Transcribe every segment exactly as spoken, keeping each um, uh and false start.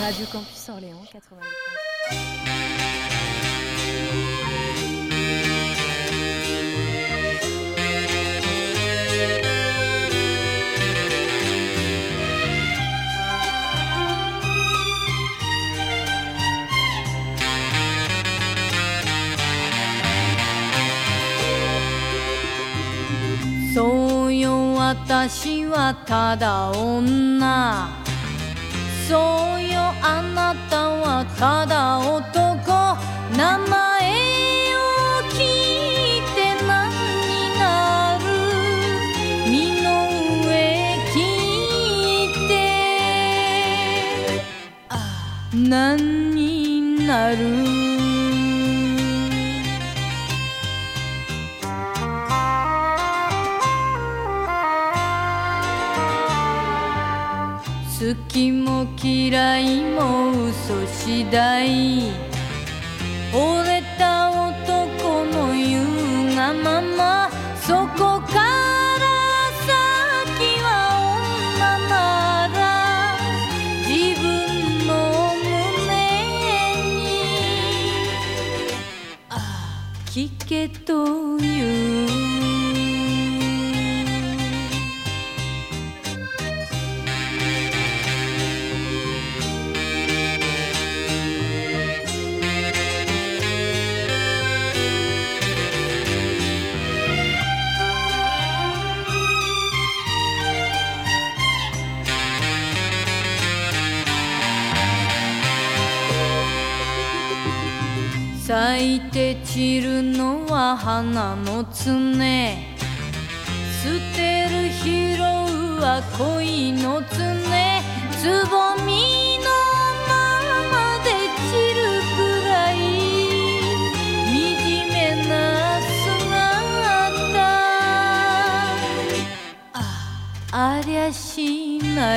Radio Campus Orléans quatre-vingt-dix. そうよ私はただ女、そうよあなたはただ男、名前を聞いて何になる、身の上聞いて何になる。好きも嫌いも嘘次第、惚れた男の言うがまま、そこから先は女なら自分の胸にああ聞けと言う。咲いて散るのは花の爪、捨てる拾うは恋の爪、つぼみのままで散るくらい惨めな姿、あありゃしない。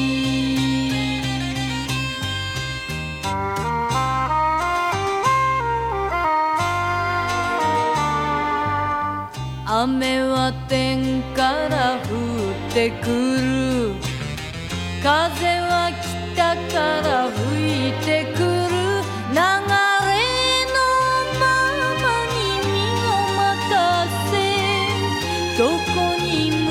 雨は天から降ってくる、風は北から吹いてくる、流れのままに身を任せどこに向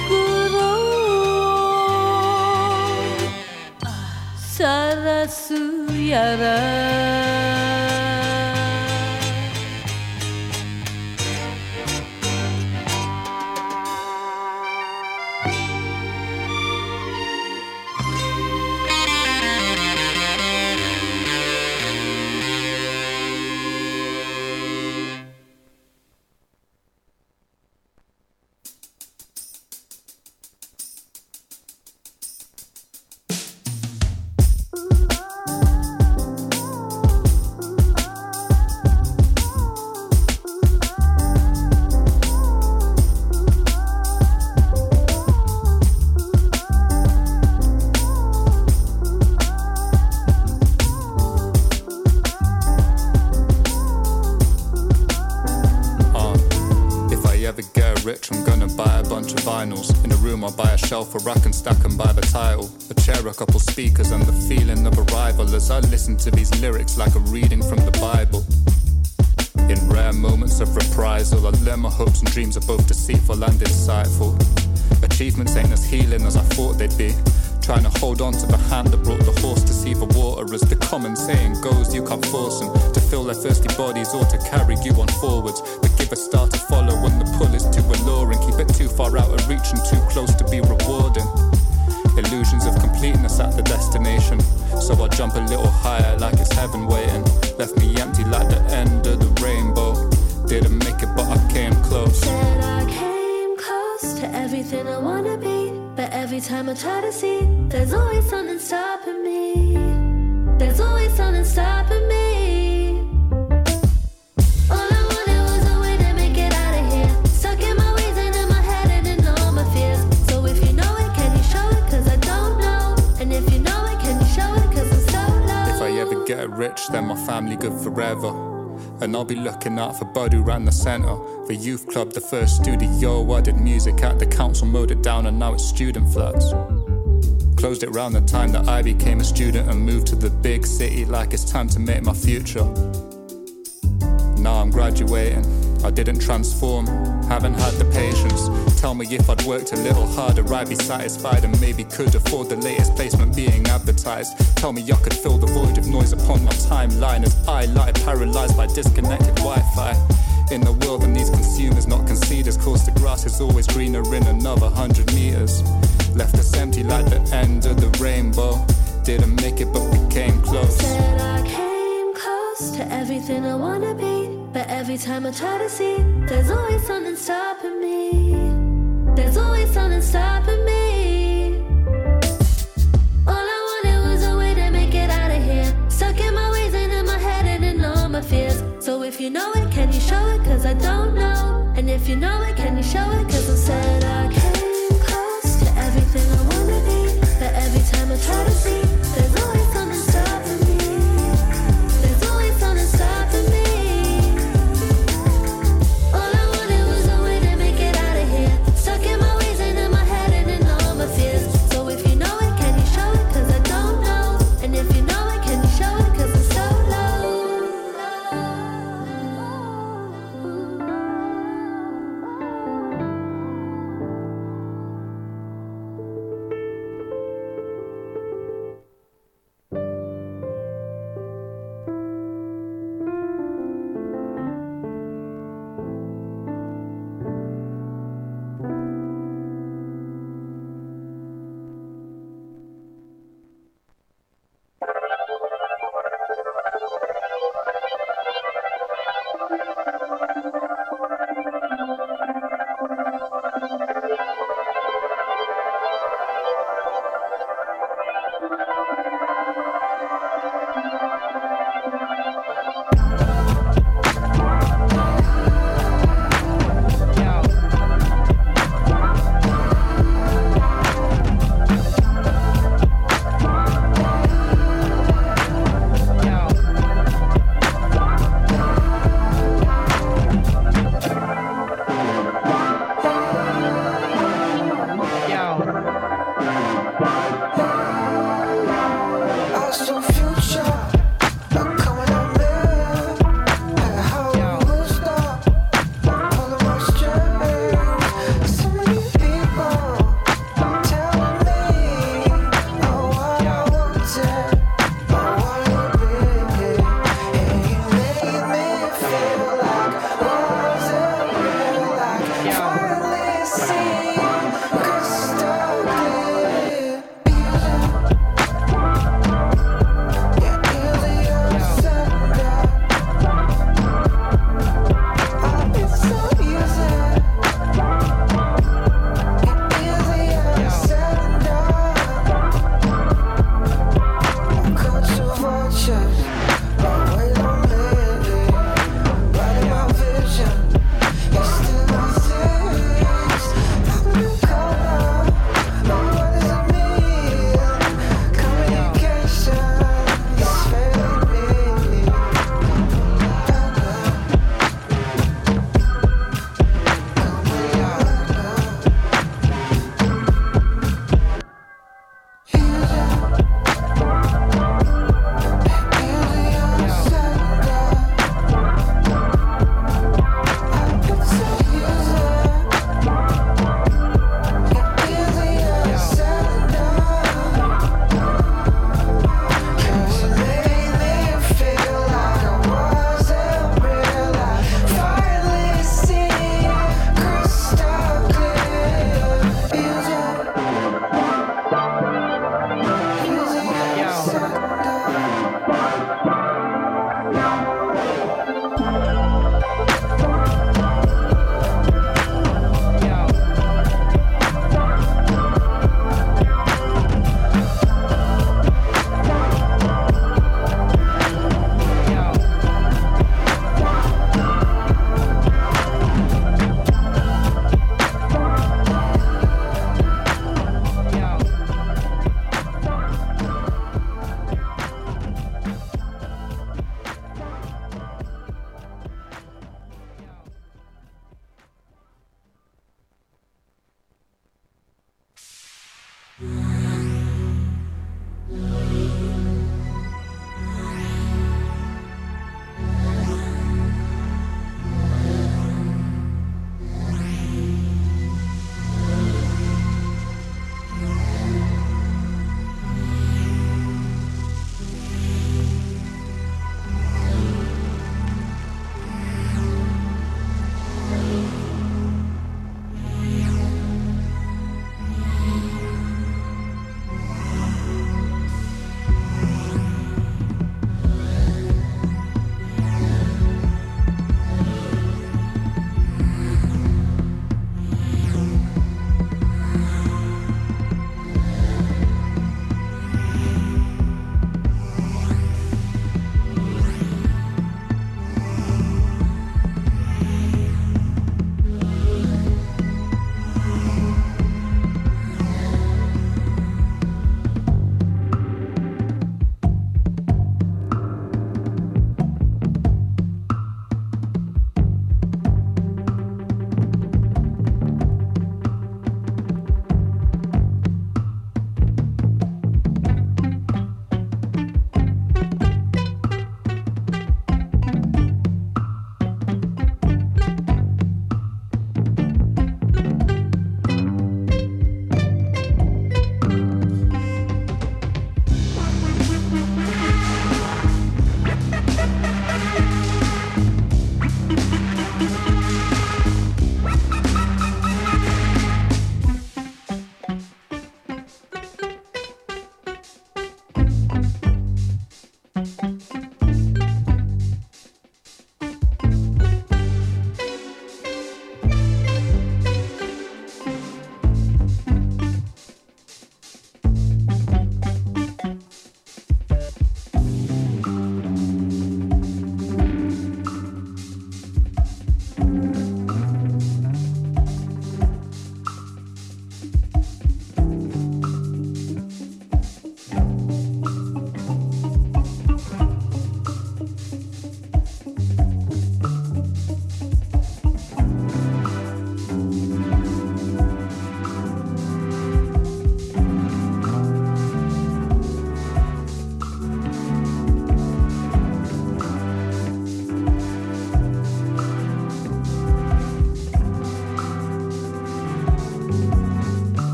くろうさらすやら。Where I can stack them by the title, a chair, a couple speakers and the feeling of arrival as I listen to these lyrics like a reading from the Bible. In rare moments of reprisal, I learn my hopes and dreams are both deceitful and insightful. Achievements ain't as healing as I thought they'd be, trying to hold on to the hand that brought the horse to see the water. As the common saying goes, you can't force them to fill their thirsty bodies or to carry you on forwards, but give a star to follow when the pull is too alluring. Keep it too far out of reach and too close to be rewarding. Illusions of completeness at the destination, so I jump a little higher like it's heaven waiting. Left me empty like the end of the rainbow. Didn't make it but I came close. Said I came close to everything I wanna be, but every time I try to see, there's always something stopping me. There's always something stopping me. All I wanted was a way to make it out of here. Stuck in my ways and in my head and in all my fears. So if you know it, can you show it? Cause I don't know. And if you know it, can you show it? Cause I'm so low. If I ever get rich, then my family good forever. And I'll be looking out for Bud who ran the centre, the youth club, the first studio. I did music at the council, mowed it down and now it's student flats. Closed it round the time that I became a student and moved to the big city like it's time to make my future. Now I'm graduating, I didn't transform, haven't had the patience. Tell me if I'd worked a little harder, I'd be satisfied and maybe could afford the latest placement being advertised. Tell me I could fill the void of noise upon my timeline as I lie paralysed by disconnected Wi-Fi. In the world that needs consumers, not conceders, cause the grass is always greener in another hundred meters. Left us empty like the end of the rainbow. Didn't make it but we came close. Said I came close to everything I wanna be, but every time I try to see, there's always something stopping me. There's always something stopping me. All I wanted was a way to make it out of here. Stuck in my ways and in my head and in all my fears. So if you know it, can you show it? Cause I don't know. And if you know it, can you show it? Cause I said I came close to everything I wanna be, but every time I try to see, there's always something stopping me. There's always something stopping me. All I wanted was a way to make it out of here. Stuck in my ways and in my head and in all my fears. So if you know it, can you show it? Cause I don't know. And if you know it, can you show it? Cause I'm so low.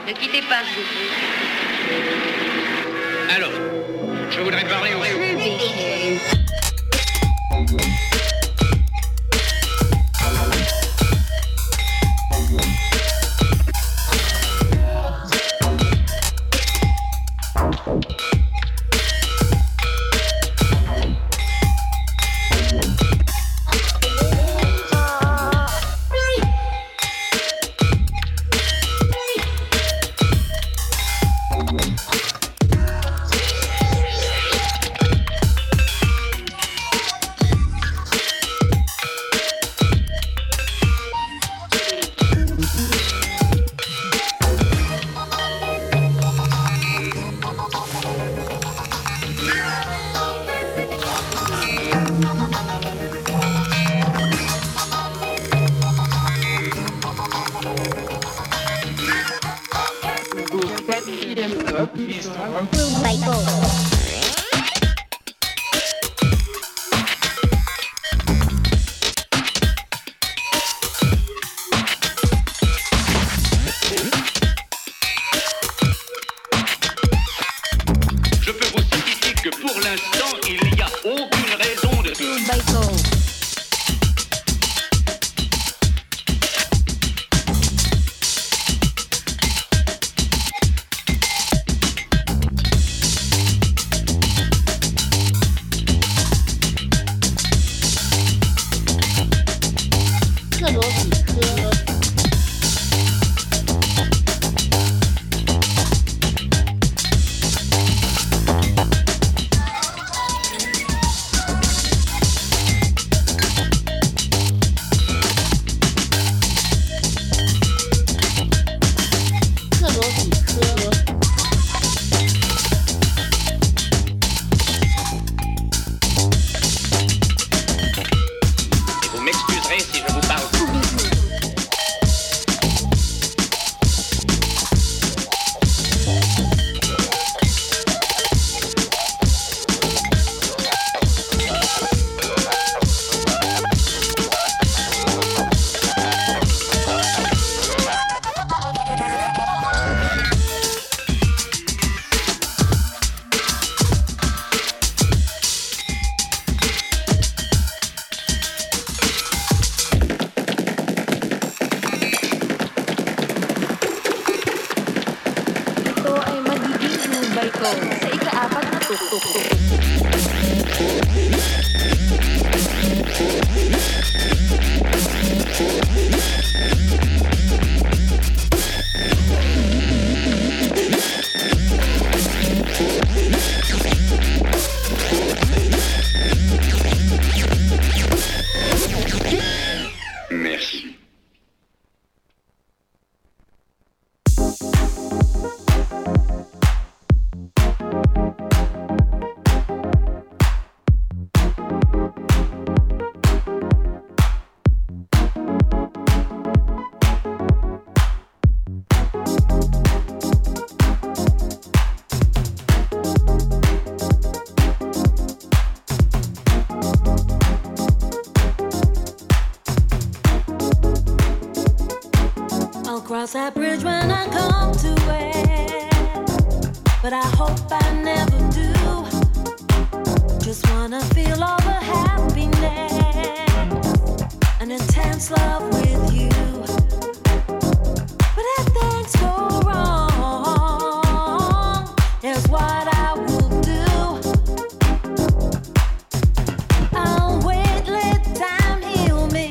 Ne quittez pas, s'il vous plaît. Alors, je voudrais parler au... Cross that bridge when I come to it, but I hope I never do. Just wanna feel all the happiness and intense love with you. But if things go wrong, here's what I will do. I'll wait, let time heal me.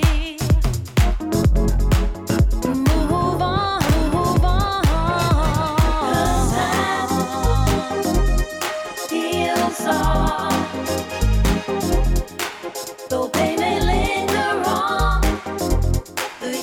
Though pain may linger on, the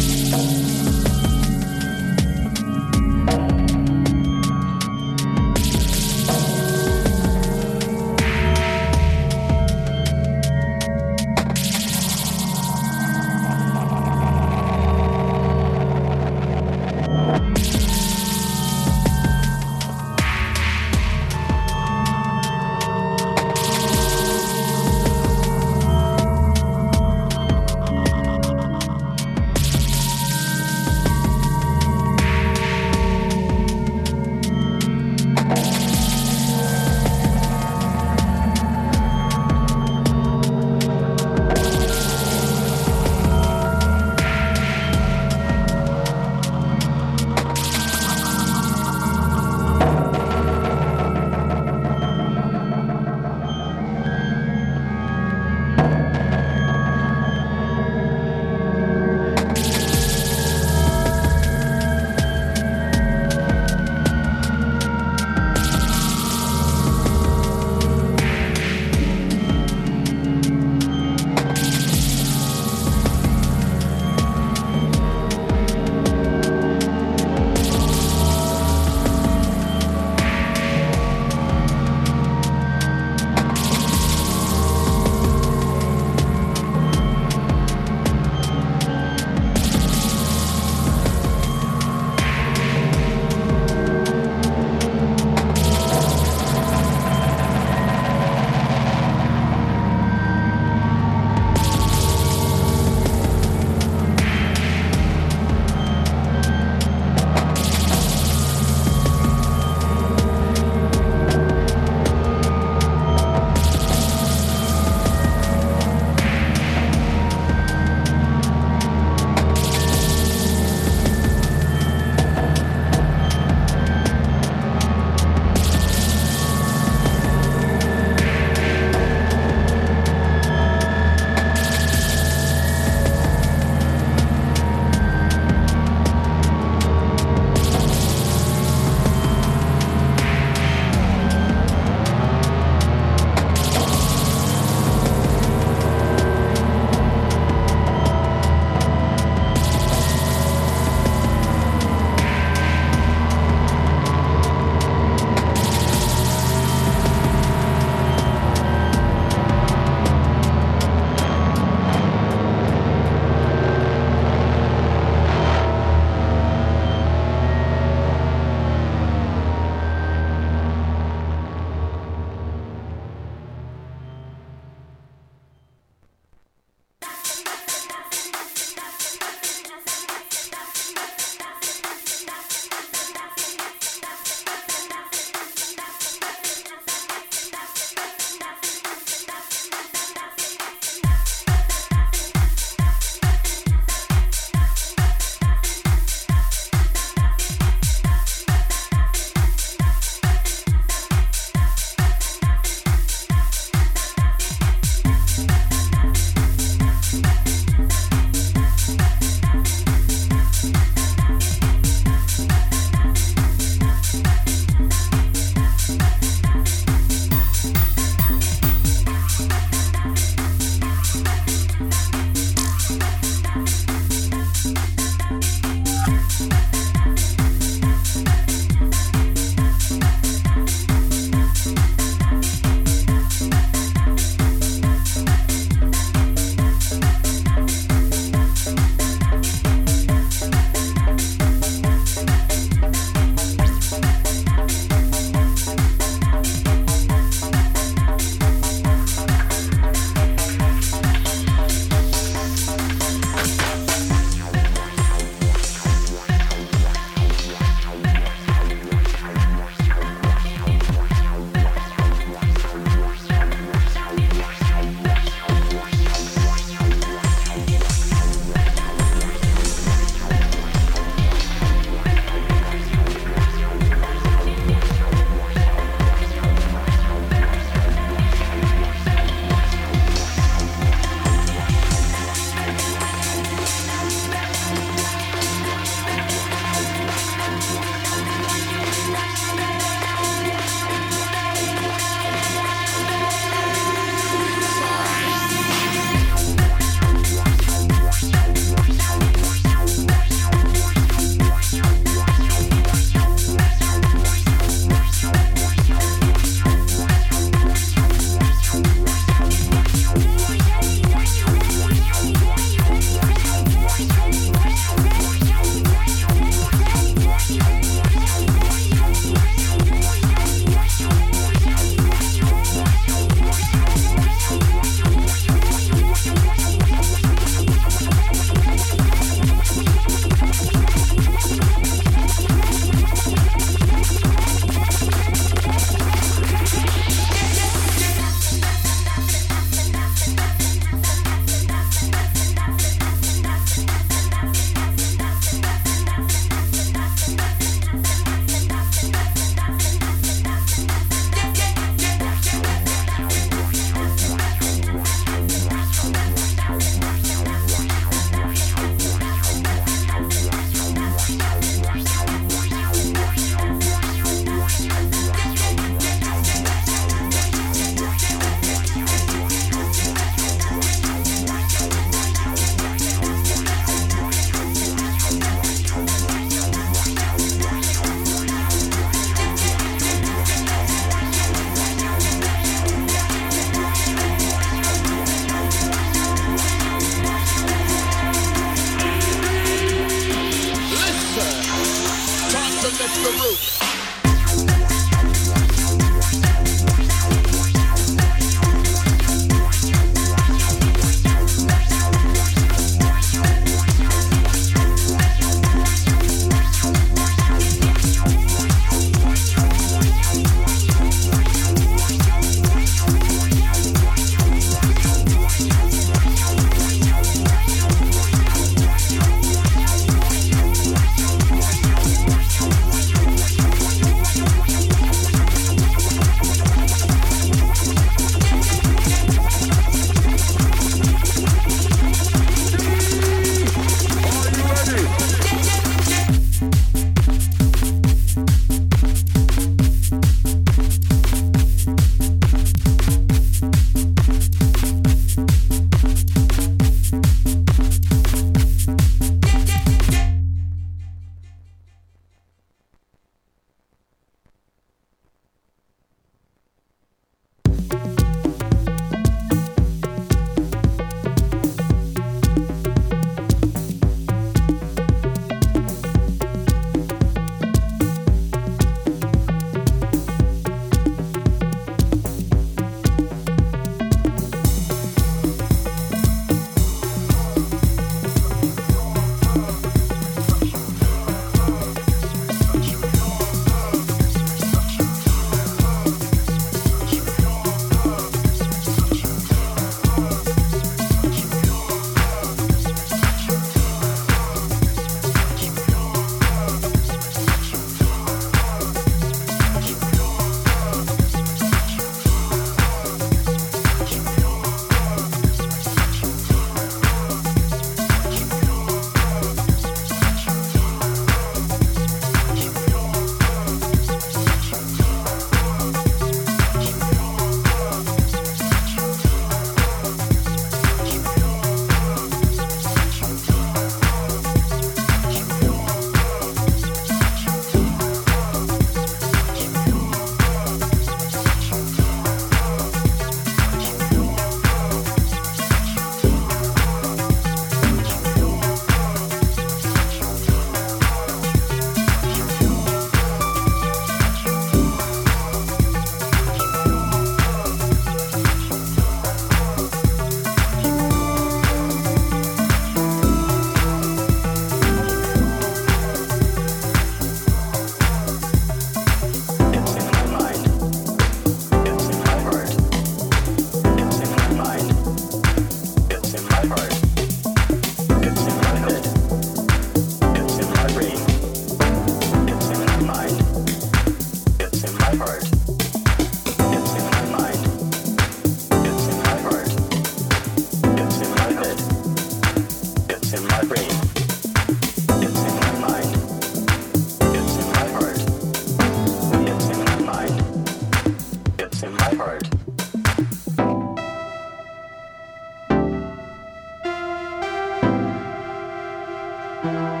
Thank